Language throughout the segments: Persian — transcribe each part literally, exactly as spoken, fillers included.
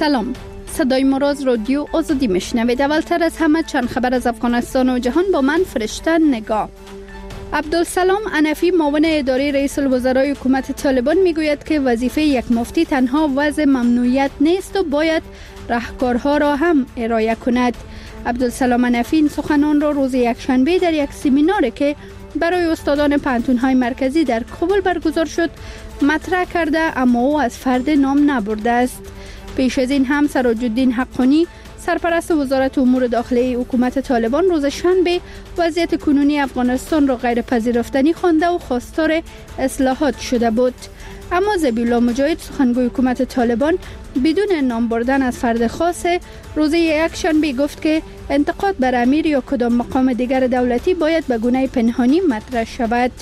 سلام، صدای مراز رادیو آزادی میشنوید. اولتر از همه چند خبر از افغانستان و جهان با من فرشته نگاه. عبدالسلام انفی معاون اداره رئیس الوزرای حکومت طالبان میگوید که وظیفه یک مفتی تنها وضع ممنوعیت نیست و باید راهکارها را هم ارائه کند. عبدالسلام انفی این سخنان را روز یکشنبه در یک سمیناری که برای استادان پانتون‌های مرکزی در کابل برگزار شد مطرح کرده، اما او از فرد نام نبرده است. پیش از این هم سراج الدین حقانی سرپرست وزارت امور داخلی حکومت طالبان روز شنبه وضعیت کنونی افغانستان را غیر پذیرفتنی خوانده و خواستار اصلاحات شده بود. اما ذبیح الله مجاهد سخنگوی حکومت طالبان بدون نام بردن از فرد خاص روز یک شنبه گفت که انتقاد بر امیر یا کدام مقام دیگر دولتی باید به گونه پنهانی مطرح شود.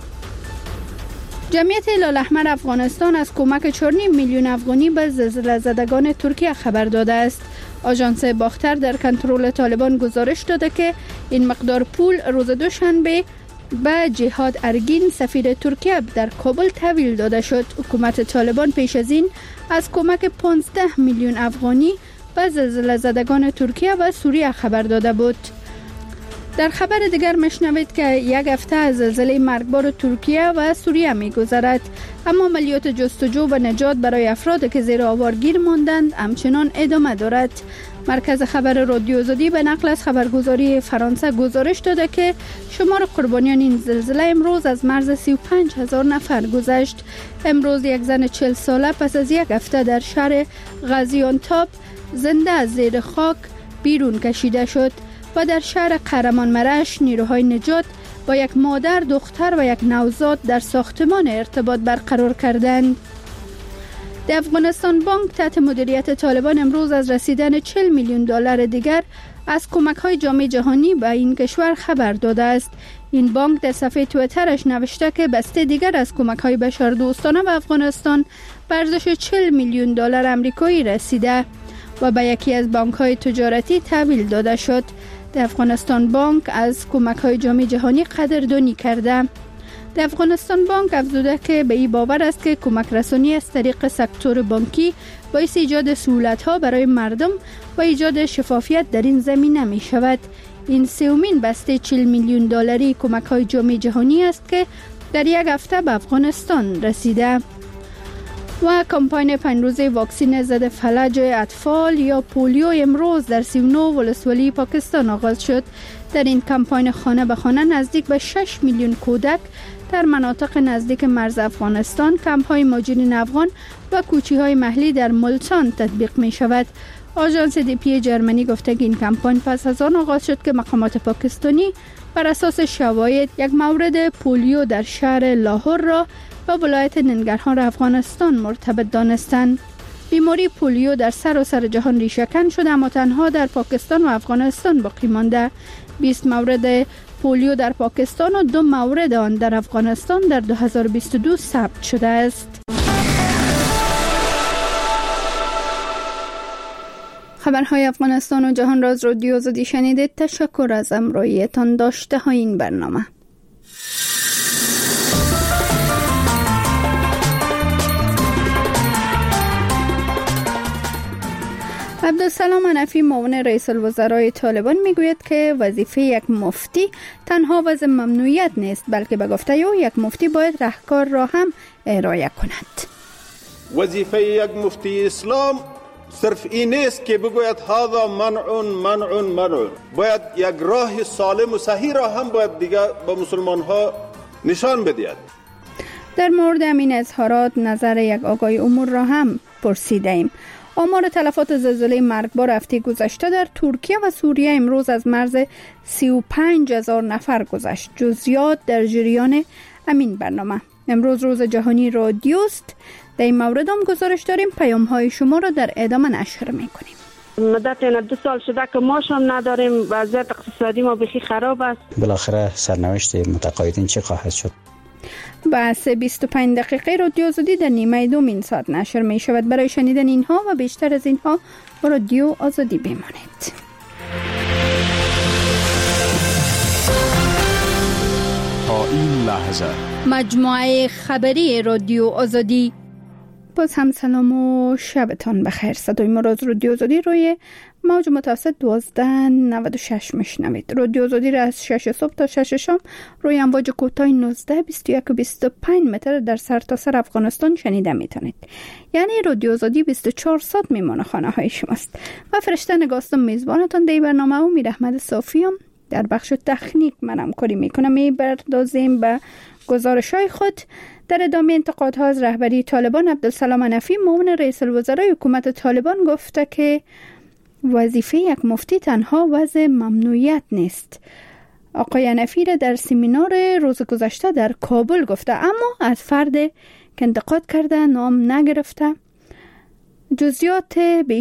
جمعیت هلال احمر افغانستان از کمک چهار و نیم میلیون افغانی به زلزله زدگان ترکیه خبر داده است. آژانس باختر در کنترل طالبان گزارش داده که این مقدار پول روز دوشنبه به جهاد ارگین سفیر ترکیه در کابل تحویل داده شد. حکومت طالبان پیش از این از کمک پانزده میلیون افغانی به زلزله زدگان ترکیه و سوریه خبر داده بود. در خبر دیگر میشنوید که یک هفته از زلزله مرگبار ترکیه و سوریه میگذرد، اما عملیات جستجو و نجات برای افرادی که زیر آوارگیر ماندند همچنان ادامه دارد. مرکز خبر رادیو آزادی به نقل از خبرگزاری فرانسه گزارش داده که شمار قربانیان این زلزله امروز از مرز سی و پنج هزار نفر گذشت. امروز یک زن چهل ساله پس از یک هفته در شهر غازیانتاب زنده از زیر خاک بیرون کشیده شد و در شهر قهرمانمرش نیروهای نجات با یک مادر، دختر و یک نوزاد در ساختمان ارتباط برقرار کردند. در افغانستان بانک تحت مدیریت طالبان امروز از رسیدن چهل میلیون دلار دیگر از کمک‌های جامعه جهانی به این کشور خبر داده است. این بانک در صفحه توییترش نوشته که بسته دیگر از کمک‌های بشردوستانه به افغانستان به ارزش چهل میلیون دلار آمریکایی رسیده و به یکی از بانک‌های تجارتی تحویل داده شد. در افغانستان بانک از کمک‌های جامعه جهانی قدردانی کرده. در افغانستان بانک افزوده که به این باور است که کمک رسانی از طریق سکتور بانکی باعث ایجاد سهولت‌ها برای مردم و ایجاد شفافیت در این زمینه می شود. این سومین بسته چهل میلیون دلاری کمک‌های جامعه جهانی است که در یک هفته به افغانستان رسیده. و کمپاین پنج روزه واکسین ضد فلج اطفال یا پولیو امروز در سی و نه ولسوالی پاکستان آغاز شد. در این کمپاین خانه به خانه نزدیک به شش میلیون کودک در مناطق نزدیک مرز افغانستان، کمپ‌های مهاجرین افغان و کوچی‌های محلی در ملتان تطبیق می شود. آژانس دی پی جرمنی گفته که این کمپاین پس از آن آغاز شد که مقامات پاکستانی بر اساس شواهد یک مورد پولیو در شهر لاهور را با ولایت ننگرهار افغانستان مرتبط دانستند. بیماری پولیو در سراسر جهان ریشه‌کن شده اما تنها در پاکستان و افغانستان باقی مانده. بیست مورد پولیو در پاکستان و دو مورد آن در افغانستان در دو هزار و بیست و دو ثبت شده است. خبرهای افغانستان و جهان را از رادیو آزادی شنیدید. تشکر از همراهیتان. داشته های این برنامه. عبدالسلام انفی معاون رئیس الوزرای طالبان میگوید که وظیفه یک مفتی تنها وضع ممنوعیت نیست، بلکه به گفته او یک مفتی باید راهکار را هم ارائه کند. وظیفه یک مفتی اسلام صرف این نیست که بگوید هذا منع منع منع، باید یک راه سالم و صحیح را هم باید دیگه به مسلمان ها نشان بدهد. در مورد همین اظهارات نظر یک آقای امور را هم پرسیده ایم. آمار تلفات زلزله مرگبار هفته گذشته در ترکیه و سوریه امروز از مرز سی و پنج هزار نفر گذشت. جزئیات در جریان همین برنامه. امروز روز جهانی رادیوست. در این مورد هم گزارش داریم. پیام های شما را در ادامه نشر میکنیم. مدت این دو سال شده که ماش هم نداریم، وضعیت اقتصادی ما بخی خراب است. بالاخره سرنوشت متقاعدین چه خواهد شد؟ بحث بیست و پنج دقیقه رادیو آزادی در نیمه دومین ساعت نشر می شود. برای شنیدن اینها و بیشتر از اینها با رادیو آزادی بمانید. تا این لحظه مجموعه خبری رادیو آزادی باز هم سلام و شبتان بخیر. صدای ما را از رادیو آزادی روی موج متوسط دوازده نود و شش میشنوید. رادیو آزادی را از شش صبح تا شش شام روی امواج کوتاه نوزده، بیست و یک و بیست و پنج متر در سرتاسر افغانستان شنیده میتونید. یعنی رادیو آزادی بیست و چهار ساعت میمانه خانه های شماست. و فرشته نگاستم میزبانتان در برنامه امید احمد صافیم در بخش تکنیک من همکاری میکنم. میبردازیم به گزارش های خود. در ادامه انتقادها از رهبری طالبان، عبدالسلام حنفی معاون رئیس الوزرای حکومت طالبان گفته که وظیفه یک مفتی تنها وضع ممنوعیت نیست. آقای حنفی را در سمینار روز گذشته در کابل گفته، اما از فرد که انتقاد کرده نام نگرفته. جزئیات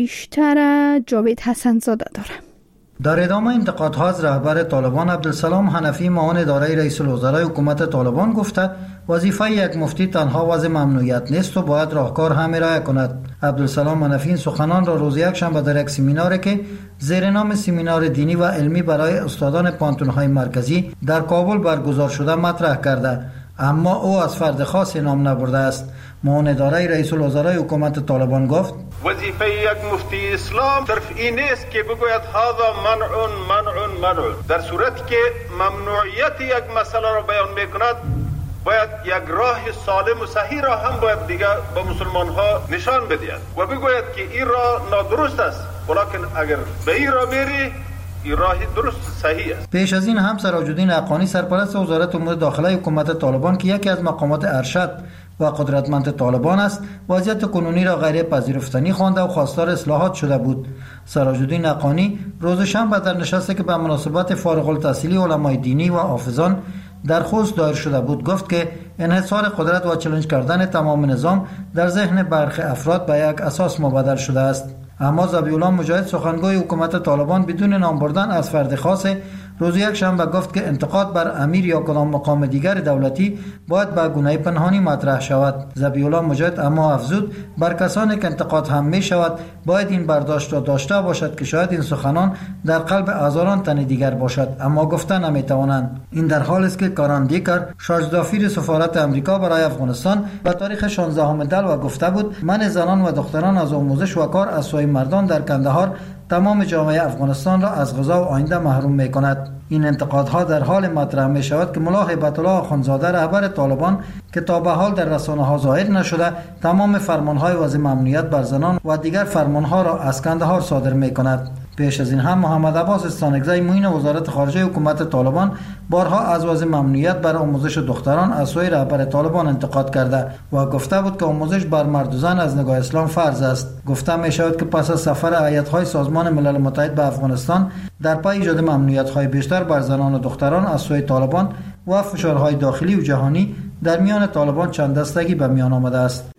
بیشتر جاوید حسن زاده داره. در ادامه انتقادها از رهبر طالبان، عبدالسلام حنفی معاون اداره رئیس الوزرای حکومت طالبان گفته وظیفه یک مفتی تنها وضع ممنوعیت نیست و باید راهکار هم ارائه کند. عبدالسلام حنفی این سخنان را روز یکشنبه در یک سمیناری که زیر نام سمینار دینی و علمی برای استادان پانتون‌های مرکزی در کابل برگزار شده مطرح کرده، اما او از فرد خاصی نام نبرده است. معاون اداره رئیس الوزرای حکومت طالبان گفت وظیفه یک مفتی اسلام صرف این نیست که بگوید هذا منع منع منع. در صورتی که ممنوعیت یک مسئله را بیان میکند، باید یک راه سالم و صحیح را هم باید دیگه به مسلمان ها نشان بدهد و بگوید که این راه نادرست است، ولیکن اگر به این راه میری این راه درست صحیح است. پیش از این هم سراج‌الدین حقانی سرپرست وزارت امور داخله حکومت طالبان که یکی از مقامات ارشد و قدرتمند طالبان است، وضعیت کنونی را غیر پذیرفتنی خوانده و خواستار اصلاحات شده بود. سراج‌الدین حقانی روز شنبه در نشستی که به مناسبت فارغ التحصیلی علمای دینی و حافظان در خوست دایر شده بود گفت که انحصار قدرت و چالش کردن تمام نظام در ذهن برخی افراد به یک اساس مبادر شده است. اما ذبیح‌الله مجاهد سخنگوی حکومت طالبان بدون نام بردن از فرد خاص روز یک شنبه گفت که انتقاد بر امیر یا کدام مقام دیگر دولتی باید به گونه پنهانی مطرح شود. ذبیح‌الله مجاهد اما افزود بر کسانی که انتقاد هم می شود باید این برداشت را داشته باشد که شاید این سخنان در قلب هزاران تن دیگر باشد، اما گفته نمی توانند. این در حالی است که کاران دیکر شاجدافیر سفارت امریکا برای افغانستان به تاریخ شانزدهم دلو گفته بود من زنان و دختران از آموزش و کار از سوی مردان در کندهار تمام جامعه افغانستان را از غذا و آینده محروم می کند. این انتقادها در حال مطرح می شود که ملا هیبت الله آخوندزاده رهبر طالبان که تا به حال در رسانه ها ظاهر نشده تمام فرمانهای وضع ممنوعیت بر زنان و دیگر فرمانها را از کندهار صادر می کند. پیش از این هم محمد عباس استانکزی معین وزارت خارجه حکومت طالبان بارها از وضع ممنوعیت بر آموزش دختران از سوی رهبر طالبان انتقاد کرده و گفته بود که آموزش بر مرد و زن از نگاه اسلام فرض است. گفته می شود که پس از سفر هیئت‌های سازمان ملل متحد به افغانستان در پی ایجاد ممنوعیت‌های بیشتر بر زنان و دختران از سوی طالبان و فشارهای داخلی و جهانی در میان طالبان چند دستگی به میان آمده است.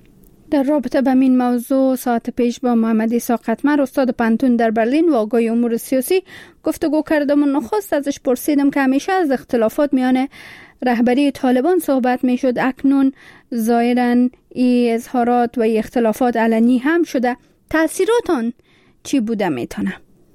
در رابطه با این موضوع ساعت پیش با محمد عیسی قطمر استاد پانتون در برلین و آگاه امور سیاسی گفتگو کردم و نخست ازش پرسیدم که همیشه از اختلافات میان رهبری طالبان صحبت میشد، اکنون ظاهراً این اظهارات و این اختلافات علنی هم شده، تأثیرات آن چی بوده میتونه؟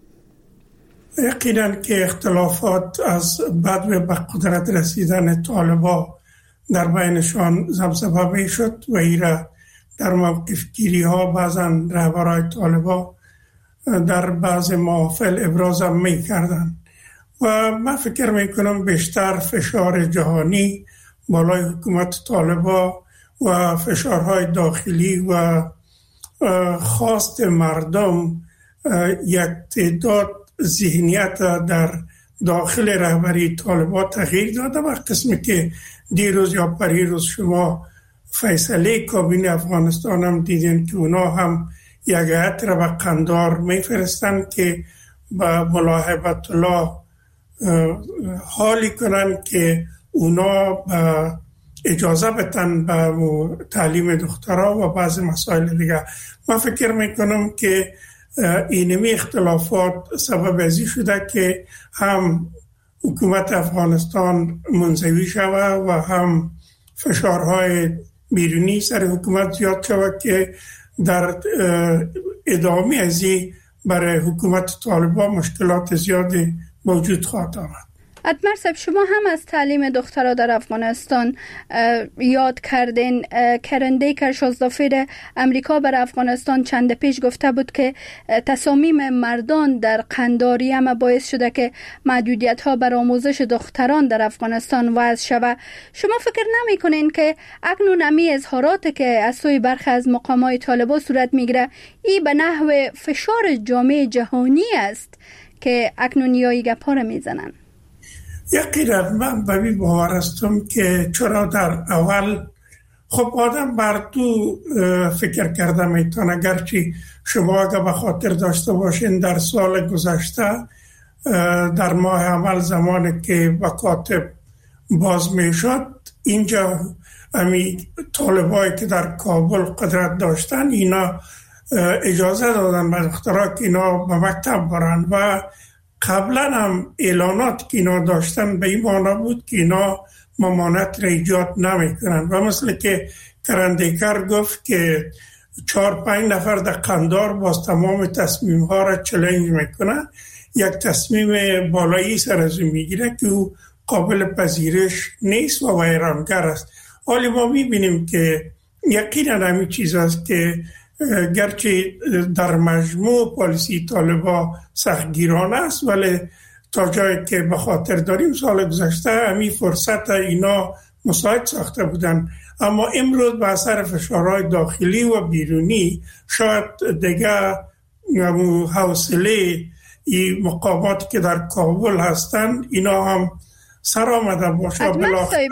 یقینا که اختلافات از بعد به قدرت رسیدن طالبان در بینشان زمزمه میشد و ایره در موقف گیری ها بعضا رهبرای طالبان در بعض محافل ابراز هم می کردن و من فکر می کنم بیشتر فشار جهانی بالای حکومت طالبان و فشارهای داخلی و خواست مردم یک تعداد ذهنیت در داخل رهبری طالبان تغییر داده و قسمی که دیروز یا پریروز شما فیصله کابینه افغانستان هم دیدین که اونا هم یک هیئت را به قندار میفرستن که با ملا هیبت الله حالی کنن که اونا با اجازه بتن به تعلیم دخترها و بعض مسائل دیگه. من فکر میکنم که اینمی اختلافات سبب ازی شده که هم حکومت افغانستان منزوی شود و هم فشارهای بیرونی سر حکومت زیاد شود که در ادامه ازی برای حکومت طالبان مشکلات زیادی موجود خواهد آمد. ادمر صاحب، شما هم از تعلیم دخترها در افغانستان یاد کردین. کرن دیکر شازدافیر امریکا بر افغانستان چند پیش گفته بود که تصامیم مردان در قنداری هم باعث شده که محدودیت ها بر آموزش دختران در افغانستان وضع شود. شما فکر نمی کنین که اکنون امی اظهارات که از سوی برخی از مقامات طالبان صورت میگیره این به نحو فشار جامعه جهانی است که اکنون یایی گپا را میزنن؟ یقینا من به این باور هستم که چرا در اول خب آدم بر تو فکر کرده میتونه، گرچه شما اگه به خاطر داشته باشین در سال گذشته در ماه اول زمانی که مکاتب باز میشد، اینجا امی طالبایی که در کابل قدرت داشتن اینا اجازه دادن به دخترها که اینا به مکتب برن و قبلا هم اعلانات که اینا داشتن به این معنی بود که اینا ممانعت را ایجاد نمی کنن و مثل که کرندیکر گفت که چهار پنج نفر در قندار باز تمام تصمیم ها را چلنج میکنن، یک تصمیم بالایی سر از میگیره که او قابل پذیرش نیست و ویرانگر است. حالی ما میبینیم که یقینا همین چیز است که گرچه در مجموع پالیسی طالبا سختگیرانه است، ولی تا جایی که به خاطر داریم سال گذشته همین فرصت اینا مساعد ساخته بودن، اما امروز به اثر فشارهای داخلی و بیرونی شاید دیگه حوصله این مقاماتی که در کابل هستن اینا هم سر آمده باشه. بالاخره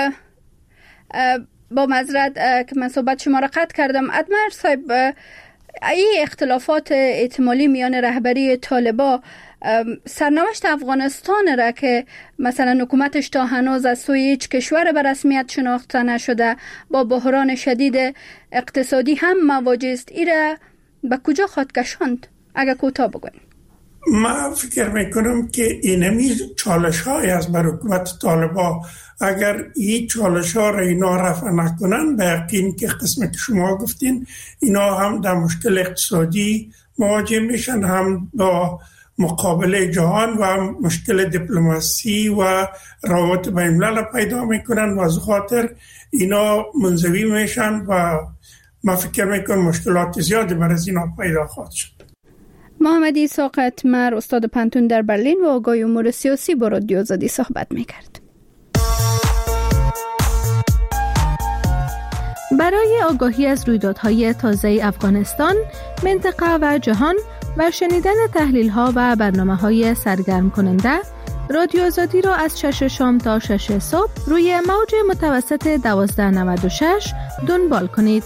با معذرت که من صحبت شما را قطع کردم، ادمر صاحب، این اختلافات احتمالی میان رهبری طالبا سرنوشت افغانستان را که مثلا حکومتش تا هنوز از سوی هیچ کشور به رسمیت شناخته نشده، با بحران شدید اقتصادی هم مواجه است، این را به کجا خواهد کشاند؟ اگر کوتاه بگوین. من فکر میکنم که اینمی چالش های از بر حکومت طالبا، اگر این چالش ها را اینا رفع نکنن، به یقین که قسم که شما گفتین اینا هم در مشکل اقتصادی مواجه میشن، هم با مقابله جهان و هم مشکل دیپلماسی و روابط بین الملل پیدا میکنن و از خاطر اینا منزوی میشن و من فکر میکنم مشکلات زیادی برای اینا پیدا خواهد شد. محمد ایساق اتمر، استاد پانتون در برلین و آگاه امور سیاسی با رادیو آزادی صحبت میکرد. برای آگاهی از رویدادهای تازه افغانستان، منطقه و جهان و شنیدن تحلیل‌ها و برنامه‌های سرگرم کننده، رادیو آزادی را از شش شام تا شش صبح روی موج متوسط دوازده نود و شش دنبال کنید.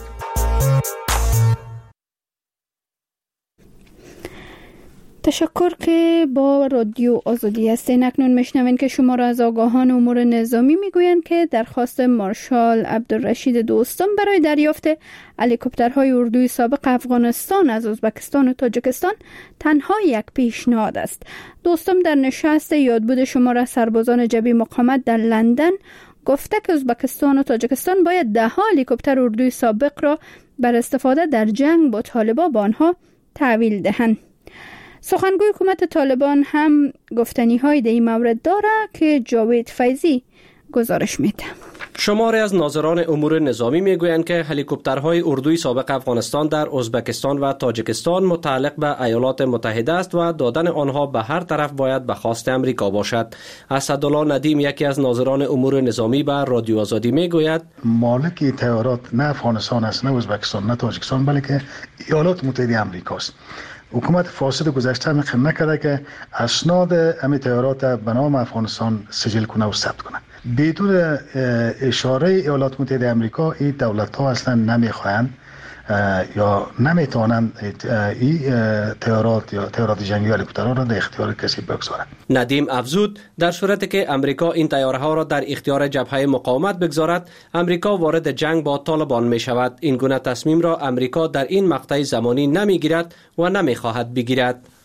تشکر که با رادیو آزادی هستین. اکنون میشنوین که شما را از آگاهان امور نظامی میگویند که درخواست مارشال عبدالرشید دوستم برای دریافت هلیکوپترهای اردوی سابق افغانستان از ازبکستان و تاجیکستان تنها یک پیشنهاد است. دوستم در نشست یادبود شمار سربازان جبهه مقاومت در لندن گفته که ازبکستان و تاجیکستان باید ده ها هلیکوپتر اردوی سابق را بر استفاده در جنگ با طالبان به آنها تحویل دهند. سخنگوی حکومت طالبان هم گفتنی های در این مورد داره که جاوید فیضی گزارش میده. شماری از ناظران امور نظامی میگویند که هلیکوپترهای اردوی سابق افغانستان در ازبکستان و تاجیکستان متعلق به ایالات متحده است و دادن آنها به هر طرف باید به خواست امریکا باشد. اسدالله ندیم، یکی از ناظران امور نظامی، به رادیو آزادی میگوید مالک تیارات نه افغانستان است، نه ازبکستان، نه تاجیکستان، بلکه ایالات متحده امریکا است. حکومت فاسد گذشته هم خیلی نکرده که اسناد امی تیارات به نام افغانستان سجل کنه و ثبت کنه. بدون اشاره ایالات متحده امریکا این دولت ها اصلا نمیخواهند یا نمیتوانند این تیارات یا تیارات جنگی هلیکوپترها را در اختیار کسی بگذارند. ندیم افزود در صورتی که امریکا این طیاره ها را در اختیار جبهه مقاومت بگذارد، امریکا وارد جنگ با طالبان می شود. این گونه تصمیم را امریکا در این مقطع زمانی نمی گیرد و نمی خواهد بگیرد.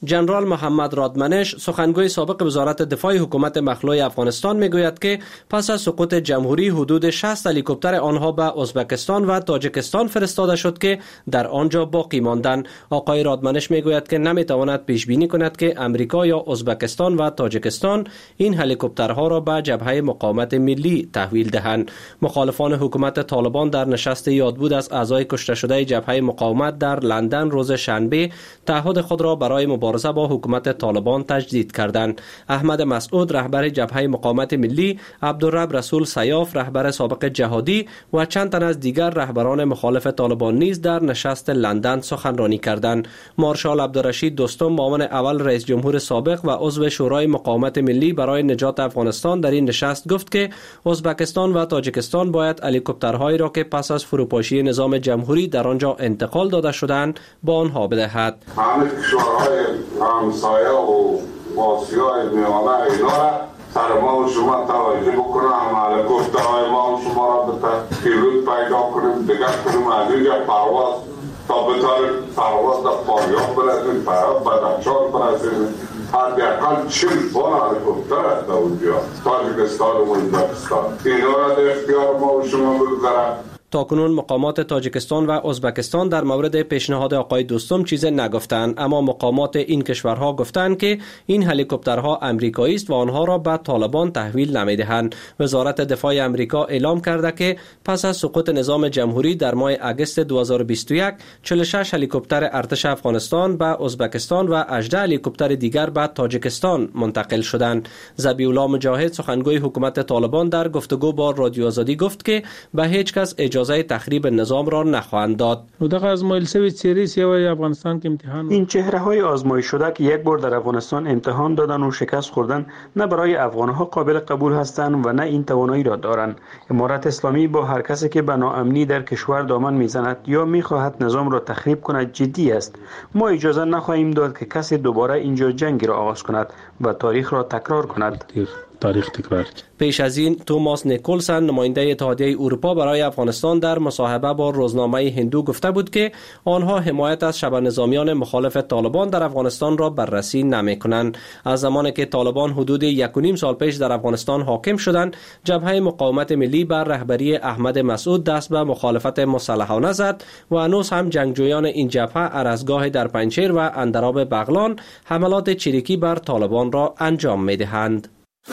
جنرال محمد رادمنش سخنگوی سابق وزارت دفاع حکومت مخلوع افغانستان میگوید که پس از سقوط جمهوری حدود شصت هلیکوپتر آنها به ازبکستان و تاجیکستان فرستاده شد که در آنجا باقی ماندند. آقای رادمنش میگوید که نمیتواند پیش بینی کند که امریکا یا ازبکستان و تاجیکستان این هلیکوپترها را به جبهه مقاومت ملی تحویل دهند. مخالفان حکومت طالبان در نشست یادبود از اعضای کشته شده جبهه مقاومت در لندن روز شنبه تعهد خود را برای مبارزه با حکومت طالبان تجدید کردند. احمد مسعود رهبر جبهه مقاومت ملی، عبدالرب رسول سیاف رهبر سابق جهادی و چند تن از دیگر رهبران مخالف طالبان نیز در نشست لندن سخنرانی کردند. مارشال عبدالرشید دوستم معاون اول رئیس جمهور سابق و عضو شورای مقاومت ملی برای نجات افغانستان در این نشست گفت که ازبکستان و تاجیکستان باید هلیکوپترهایی را که پس از فروپاشی نظام جمهوری در آنجا انتقال داده شدند با آنها بدهد. همه کشورهای همسایه و آسیای میانه اینا را سر ما و شما توجه بکنم، هم هلیکوپترهای ما و شما را به پیلوت پیدا کنیم، دیگر کنیم از اینجا پرواز تا بتاریم پرواز در فاریاب برسیم، پرواز به دچار برسیم. حداقل چل بار هلیکوپتر است در اونجا، تاجیکستان و ازبکستان. اینا را در اختیار ما و شما بگذارم. تاکنون مقامات تاجیکستان و ازبکستان در مورد پیشنهاد آقای دوستم چیزی نگفتند، اما مقامات این کشورها گفتند که این هلیکوپترها امریکایی است و آنها را به طالبان تحویل نمیدهند. وزارت دفاع امریکا اعلام کرده که پس از سقوط نظام جمهوری در ماه اگست دو هزار و بیست و یک چهل و شش هلیکوپتر ارتش افغانستان به ازبکستان و هجده هلیکوپتر دیگر به تاجیکستان منتقل شدند. ذبیح الله مجاهد سخنگوی حکومت طالبان در گفتگو با رادیو آزادی گفت که به هیچ کس اجازه تخریب نظام را نخواهند داد. این چهره های آزمایش شده که یک بار در افغانستان امتحان دادن و شکست خوردن نه برای افغانها قابل قبول هستند و نه این توانایی را دارند. امارت اسلامی با هر کسی که به ناامنی در کشور دامن میزند یا میخواهد نظام را تخریب کند جدی است. ما اجازه نخواهیم داد که کسی دوباره اینجا جنگی را آغاز کند و تاریخ را تکرار کند. تاریخ تکرار. پیش از این توماس نیکولسن نماینده اتحادیه اروپا برای افغانستان در مصاحبه با روزنامه هندو گفته بود که آنها حمایت از شبه نظامیان مخالف طالبان در افغانستان را بررسی نمی‌کنند. از زمانی که طالبان حدود یک و نیم سال پیش در افغانستان حاکم شدند، جبهه مقاومت ملی بر رهبری احمد مسعود دست به مخالفت مسلحانه زد و هنوز هم جنگجویان این جبهه ارزگاه در پنجشیر و اندراب بغلان حملات چریکی بر طالبان را انجام می‌دهند.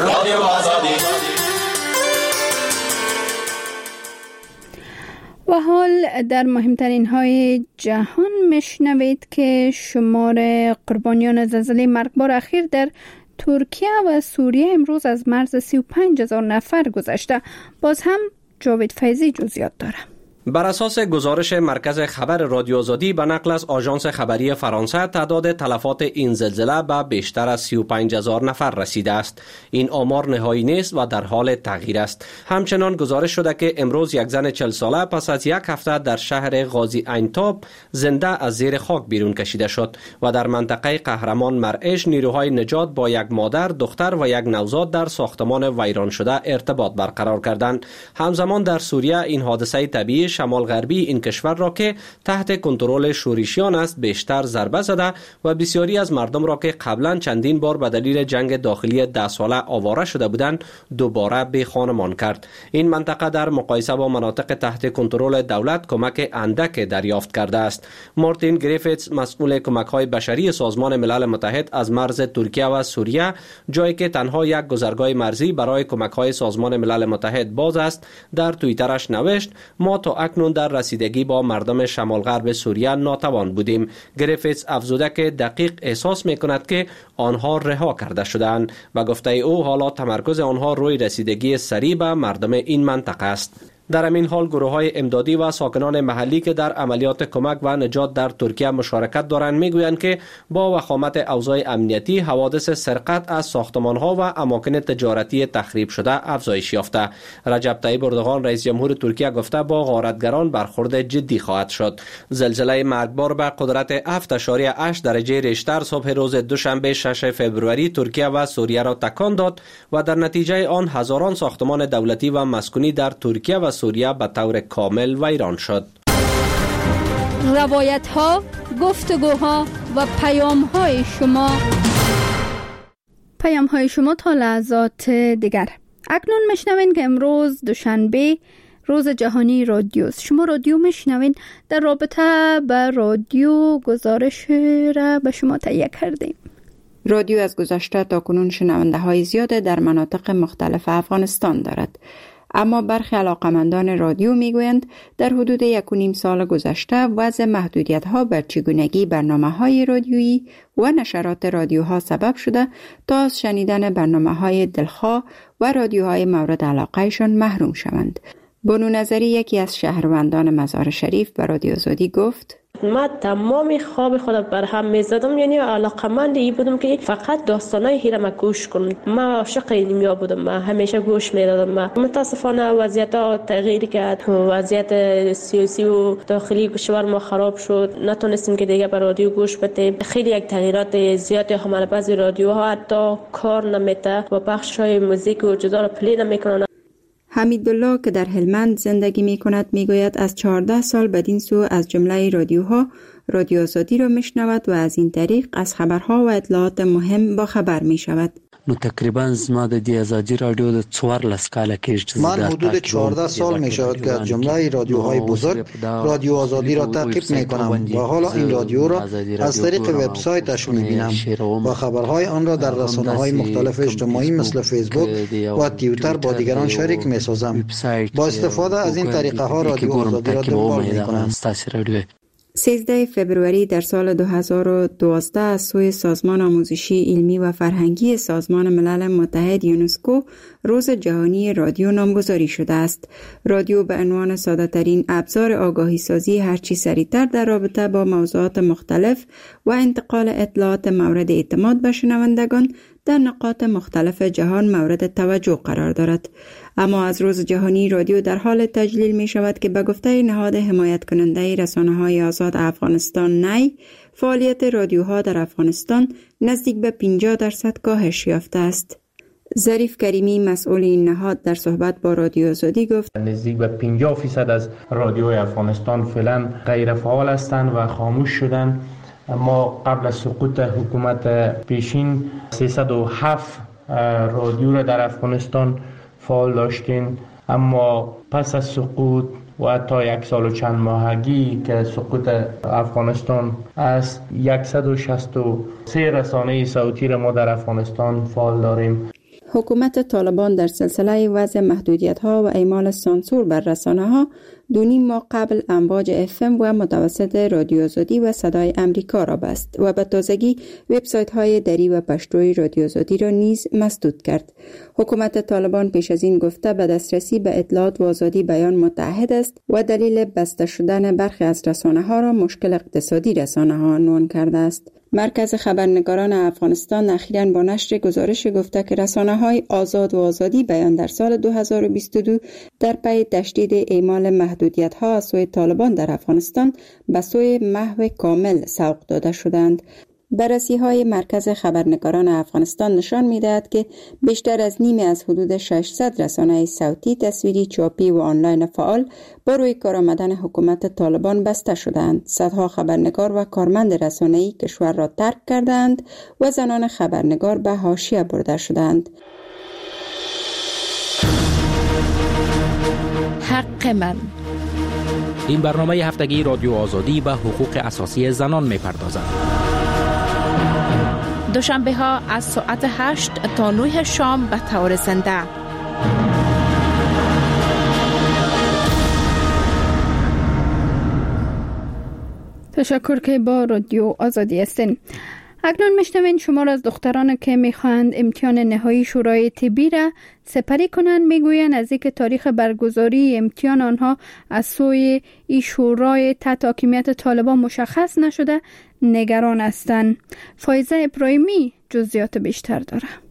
و حال در مهمترین های جهان میشنوید که شمار قربانیان زلزله مرگبار اخیر در ترکیه و سوریه امروز از مرز سی و پنج هزار نفر گذشته. باز هم جاوید فیضی جزئیات داره. بر اساس گزارش مرکز خبر رادیو آزادی به نقل از آژانس خبری فرانسه، تعداد تلفات این زلزله به بیشتر از سی و پنج هزار نفر رسیده است. این آمار نهایی نیست و در حال تغییر است. همچنان گزارش شده که امروز یک زن چهل ساله پس از یک هفته در شهر غازی عین‌تاب زنده از زیر خاک بیرون کشیده شد و در منطقه قهرمان مرعش نیروهای نجات با یک مادر، دختر و یک نوزاد در ساختمان ویران شده ارتباط برقرار کردند. همزمان در سوریه این حادثه طبیعی شمال غربی این کشور را که تحت کنترل شورشیان است بیشتر ضربه زده و بسیاری از مردم را که قبلا چندین بار به دلیل جنگ داخلی ده ساله آواره شده بودند دوباره به خانمان کرد. این منطقه در مقایسه با مناطق تحت کنترل دولت کمک اندک دریافت کرده است. مارتین گریفیتس مسئول کمک‌های بشری سازمان ملل متحد از مرز ترکیه و سوریه، جایی که تنها یک گذرگاه مرزی برای کمک‌های سازمان ملل متحد باز است، در توییترش نوشت: ما تا اکنون در رسیدگی با مردم شمال غرب سوریه ناتوان بودیم. گریفیتس افزوده که دقیق احساس می‌کند که آنها رها کرده شدند و گفته او حالا تمرکز آنها روی رسیدگی سریع به مردم این منطقه است. در همین حال گروه‌های امدادی و ساکنان محلی که در عملیات کمک و نجات در ترکیه مشارکت دارند میگویند که با وخامت اوضاع امنیتی حوادث سرقت از ساختمان‌ها و اماکن تجارتی تخریب شده افزایش یافته. رجب طیب اردوغان رئیس جمهور ترکیه گفته با غارتگران برخورد جدی خواهد شد. زلزله مرگبار به قدرت هفت اشاریه هشت درجه ریشتر صبح روز دوشنبه شش فوریه ترکیه و سوریه را تکان داد و در نتیجه آن هزاران ساختمان دولتی و مسکونی در ترکیه و سوریه به طور کامل ویران شد. روایت ها، گفتگوها و پیام های شما پیام های شما تا لحظات دیگر. اکنون میشنوین که امروز دوشنبه روز جهانی رادیوست. شما رادیو میشنوین. در رابطه با رادیو گزارش را به شما تهیه کردیم. رادیو از گذشته تا کنون شنونده های زیاد در مناطق مختلف افغانستان دارد. اما برخی علاقمندان رادیو میگویند در حدود یک و نیم سال گذشته وضع محدودیت ها بر چگونگی برنامه های رادیویی و نشرات رادیوها سبب شده تا از شنیدن برنامه های دلخواه و رادیوهای مورد علاقهشان محروم شوند. بنو نظری یکی از شهروندان مزار شریف به رادیو آزادی گفت: ما تمام خواب خودم بر هم میزدم، یعنی علاقمند ای بودم که فقط داستانای هیرم گوش کنم. ما عاشق اینمیا بودم، ما همیشه گوش میدادم. ما متاسفانه وضعیت ها تغییر کرد، وضعیت سیاسی و داخلی کشور ما خراب شد، نتونستیم که دیگه به رادیو گوش بدیم. خیلی یک تغییرات زیادی هم بعضی رادیوها حتی کار نمیته و بخش های موزیک و جدا رو پلی نمیکنن. حمیدالله که در هلمند زندگی می کند می گوید از چهارده سال بدین سو از جمله رادیوها رادیو آزادی را می شنود و از این طریق از خبرها و اطلاعات مهم با خبر می شود. نو تقریبا زما د دی آزادی رادیو د چهارلس کاله کېږي. من حدود چهارده سال می شود که از جمله رادیوهای بزرگ رادیو آزادی را تعقیب می کنم و حالا این رادیو را از طریق وبسایتش می بینم و خبرهای آن را در رسانه‌های مختلف اجتماعی مثل فیسبوک و توییتر با دیگران شریک می سازم. با استفاده از این طریقه ها رادیو آزادی را دنبال می کنم. سیزده فوریه در سال دو هزار و دوازده از سوی سازمان آموزشی علمی و فرهنگی سازمان ملل متحد یونسکو روز جهانی رادیو نامگذاری شده است. رادیو به عنوان ساده ترین ابزار آگاهی سازی هرچی سریعتر در رابطه با موضوعات مختلف و انتقال اطلاعات مورد اعتماد به شنوندگان در نقاط مختلف جهان مورد توجه قرار دارد. اما از روز جهانی رادیو در حال تجلیل می شود که به گفته نهاد حمایت کننده رسانه‌های آزاد افغانستان نی، فعالیت رادیوها در افغانستان نزدیک به پنجاه درصد کاهش یافته است. ظریف کریمی مسئول این نهاد در صحبت با رادیو آزادی گفت: نزدیک به پنجاه فیصد از رادیوهای افغانستان فعلا غیر فعال هستند و خاموش شدند. ما قبل از سقوط حکومت پیشین سیصد و هفت رادیو را در افغانستان فعال داشتیم، اما پس از سقوط و تا یک سال و چند ماهگی که سقوط افغانستان است، صد و شصت و سه رسانه صوتی را ما در افغانستان فعال داریم. حکومت طالبان در سلسله وضع محدودیت‌ها و اعمال سانسور بر رسانه‌ها دو نیم ماه قبل امواج اف ام و متوسط رادیو آزادی و صدای امریکا را بست و به تازگی وبسایت‌های دری و پشتوی رادیو آزادی را نیز مسدود کرد. حکومت طالبان پیش از این گفته به دسترسی به اطلاعات و آزادی بیان متحد است و دلیل بسته شدن برخی از رسانه‌ها را مشکل اقتصادی رسانه‌ها عنوان کرده است. مرکز خبرنگاران افغانستان اخیراً با نشر گزارش گفته که رسانه‌های آزاد و آزادی بیان در سال دو هزار و بیست و دو در پی تشدید اعمال محدودیت‌ها از سوی طالبان در افغانستان به سوی محو کامل سوق داده شدند. بررسی‌های مرکز خبرنگاران افغانستان نشان می‌دهد که بیشتر از نیمی از حدود ششصد رسانه صوتی، تصویری، چاپی و آنلاین فعال با روی کار آمدن حکومت طالبان بسته شدند. صدها خبرنگار و کارمند رسانه‌ای کشور را ترک کردند و زنان خبرنگار به حاشیه برده شدند. حق من. این برنامه هفتگی رادیو آزادی به حقوق اساسی زنان می‌پردازد. دوشنبه ها از ساعت هشت تا نه شام به طور زنده. تشکر که با رادیو آزادی هستین. اکنون میشنوین شمار از دختران که میخواهند امتحان نهایی شورای طبی را سپری کنند میگویند از اینکه تاریخ برگزاری امتحان آنها از سوی این شورای تحت حاکمیت طالبان مشخص نشده نگران هستند. فایزه ابراهیمی جزئیات بیشتر داره.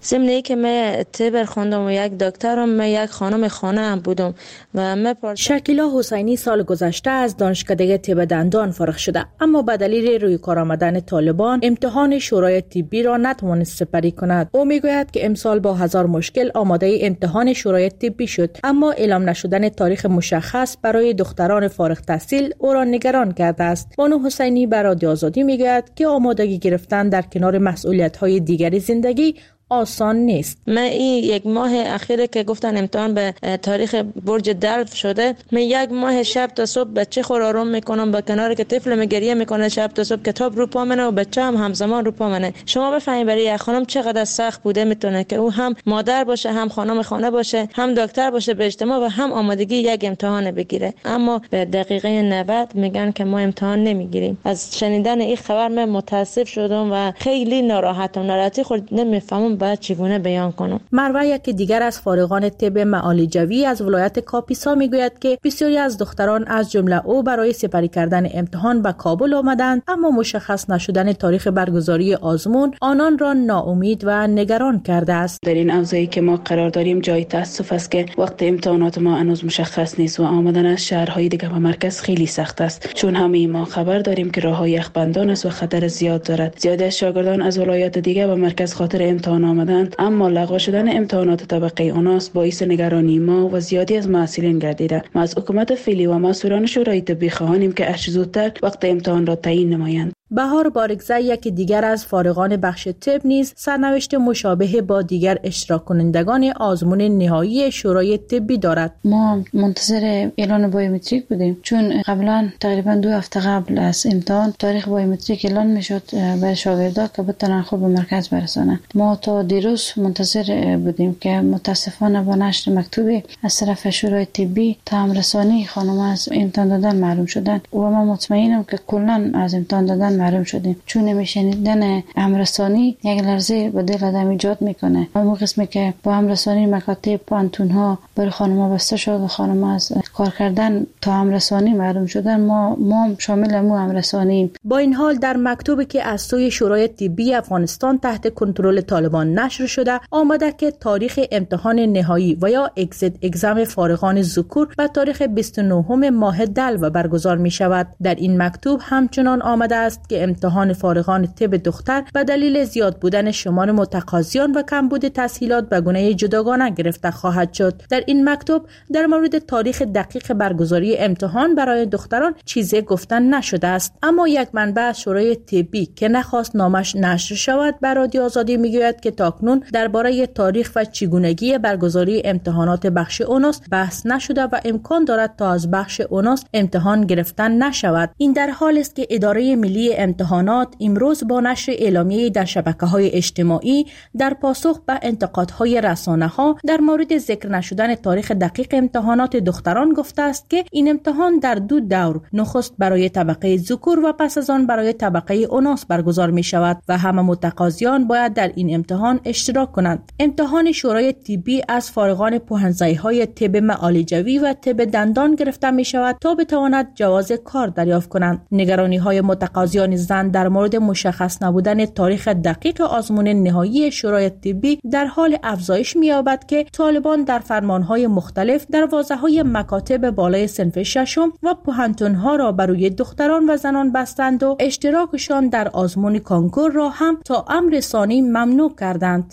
ضمن ای که من تبر خواندم و یک دکترم، من یک خانم خانه هم بودم و من پارس... شکیلا حسینی سال گذشته از دانشکده طب دندان فارغ شده، اما به دلیل روی کار آمدن طالبان امتحان شورای طبی را نتوانست سپری کند. او میگوید که امسال با هزار مشکل آماده امتحان شورای طبی شد، اما اعلام نشدن تاریخ مشخص برای دختران فارغ التحصیل او را نگران کرده است. بانو حسینی به رادیو آزادی میگوید که آمادگی گرفتن در کنار مسئولیت‌های دیگری زندگی آسان نیست. من این یک ماه اخیره که گفتن امتحان به تاریخ برج دلو شده، من یک ماه شب تا صبح بچه خور آروم میکنم، با کنار که طفلم گریه میکنه شب تا صبح کتاب رو پا منه و بچه هم همزمان رو پا منه. شما بفهمید برای یک خانم چقدر سخت بوده میتونه که او هم مادر باشه، هم خانم خانه باشه، هم دکتر باشه به اجتماع و هم آمادگی یک امتحان بگیره. اما به دقیقه نود میگن که ما امتحان نمیگیریم. از شنیدن این خبر من متاسف شدم و خیلی ناراحتم. ناراحتی خود نمیفهمم بعد چگونه بیان کنم. مروه یکی دیگر از فارغان طب معالجوی از ولایت کاپیسا میگوید که بسیاری از دختران از جمله او برای سپری کردن امتحان به کابل آمدند، اما مشخص نشدن تاریخ برگزاری آزمون آنان را ناامید و نگران کرده است. در این اوضاعی که ما قرار داریم جای تاسف است که وقت امتحانات ما هنوز مشخص نیست و آمدن از شهرهای دیگر به مرکز خیلی سخت است، چون همه ما خبر داریم که راههای یخبندان است و خطر زیاد دارد. زیادی از شاگردان از ولایات دیگر به مرکز خاطر امتحان آمدند، اما لغو شدن امتحانات طبقه اوناس باعث نگرانی ما و زیادی از محصلین گردیده. ما از حکومت فعلی و مسئولان شورای طبی خواهانیم که هرچه زودتر وقت امتحان را تعیین نمایند. بهار بارگزی یکی دیگر از فارغان بخش طب نیز سرنوشت مشابه با دیگر اشتراک کنندگان آزمون نهایی شورای طبی دارد. ما منتظر اعلان بایومتریک بودیم، چون قبلا تقریبا دو هفته قبل از امتحان تاریخ بایومتریک اعلان میشد برای شاگردان که بتونن خود به مرکز برسانن. ما تا دیروز منتظر بودیم که متاسفانه با نشر مکتوبی از طرف شورای طبی تهم رسانی خانم از امتحان دادن معلوم شدن و ما مطمئنم که کلا از امتحان دادن محروم شدیم، چون نمیشنیدن امرسانی یک لرزه به دل آدم ایجاد میکنه. اون قسمی که با امرسانی مکاتب پانتون ها برای خانم‌ها بسته شد و خانم‌ها از کار کردن تا امرسانی محروم شدن، ما ما شامل مو امرسانیم. با این حال در مکتوبی که از سوی شورای طبی افغانستان تحت کنترل طالبان نشر شده آمده که تاریخ امتحان نهایی و یا اگزیت اگزم فارغان ذکور به تاریخ بیست و نهم ماه دلو برگزار می شود. در این مکتوب همچنان آمده است که امتحان فارغان طب دختر به دلیل زیاد بودن شمار متقاضیان و کمبود تسهیلات به گونه جداگانه گرفته خواهد شد. در این مکتوب در مورد تاریخ دقیق برگزاری امتحان برای دختران چیزی گفتن نشده است، اما یک منبع از شورای طبی که نخواست نامش نشر شود بر رادیو آزادی میگوید که تاکنون درباره تاریخ و چگونگی برگزاری امتحانات بخش اوناس بحث نشده و امکان دارد تا از بخش اوناس امتحان گرفتن نشود. این در حالی است که اداره ملی امتحانات امروز با نشر اعلامیه در شبکه‌های اجتماعی در پاسخ به انتقادهای رسانه‌ها در مورد ذکر نشدن تاریخ دقیق امتحانات دختران گفته است که این امتحان در دو دور، نخست برای طبقه ذکور و پس از آن برای طبقه اوناس برگزار می شود و همه متقاضیان باید در این امتحان اشتراک کنند. امتحان شورای طبی از فارغان پوهنځی‌های طب معالجوی و طب دندان گرفته می شود تا بتواند جواز کار دریافت کنند. نگرانی‌های متقاضیان زن در مورد مشخص نبودن تاریخ دقیق آزمون نهایی شورای طبی در حال افزایش می‌یابد که طالبان در فرمان‌های مختلف دروازه‌های مکاتب بالای صنف ششم و پوهنتون‌ها را بر روی دختران و زنان بستند و اشتراکشان در آزمون کانکور را هم تا امر ثانی ممنوع کردند.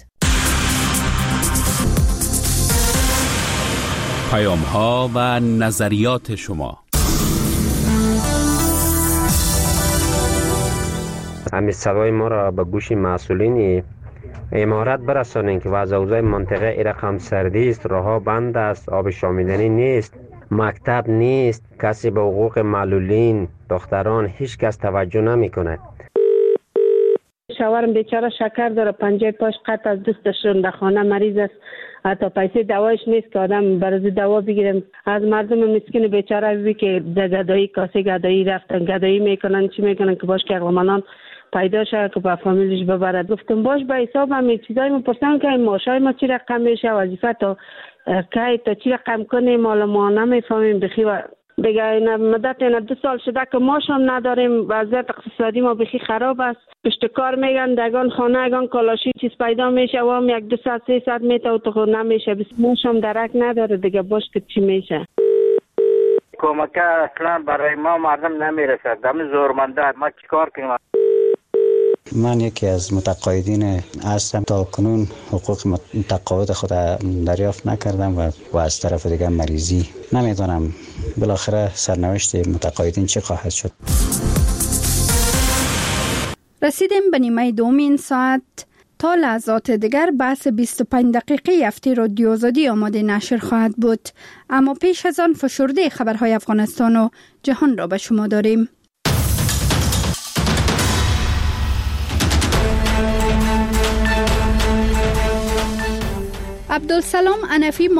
پیام‌ها و نظریات شما. همین صدای ما را به گوش مسئولین امارات برسانید که وضع اوضاع منطقه این رقم سردی است، راه‌ها بند است، آب شامیدنی نیست، مکتب نیست، کسی به حقوق معلولین دختران هیچ کس توجه نمی‌کند. شوهرم بیچاره شکر داره، پنجه پاش قطع از دستشون در خانه مریض است، حتی پیسه دوایش نیست که آدم برای دوا بگیرم. از مردم مسکین بیچاره بی که گدایی کاسه گدایی رفتن گدایی میکنن چی میکنن که باش که اغلمانان پیدا شد که با فامیلش ببرد. گفتم باش به حساب همین چیزایی میپرسن که ماشای ما چی رقم میشه، وظیفه تا کی تا چی رقم کنیم، مال ما نمیفهمیم بخی و دیگه این مدت این دو سال شده که ماش هم نداریم. وضعیت اقتصادی ما بخی خراب است. پشت کار میگن دگان خانه اگان کالاشی چیز پیدا میشه و هم یک دو ساعت سه ساعت میته و تو نمیشه. بس ماش هم درک نداره دیگه. باش که چی میشه؟ کمک اصلا برای ما مردم نمیرسد. دم زورمنده ما چیکار کنیم؟ من یکی از متقاعدین هستم. تا کنون حقوق متقاعد خود دریافت نکردم و, و از طرف دیگه مریضی. نمیدونم بالاخره سرنوشت متقاعدین چی خواهد شد. رسیدیم به نیمه دومین ساعت. تا لحظات دیگر بحث بیست و پنج دقیقه هفته رادیو آزادی آماده نشر خواهد بود. اما پیش از آن فشرده خبرهای افغانستان و جهان را به شما داریم. عبدالسلام انفی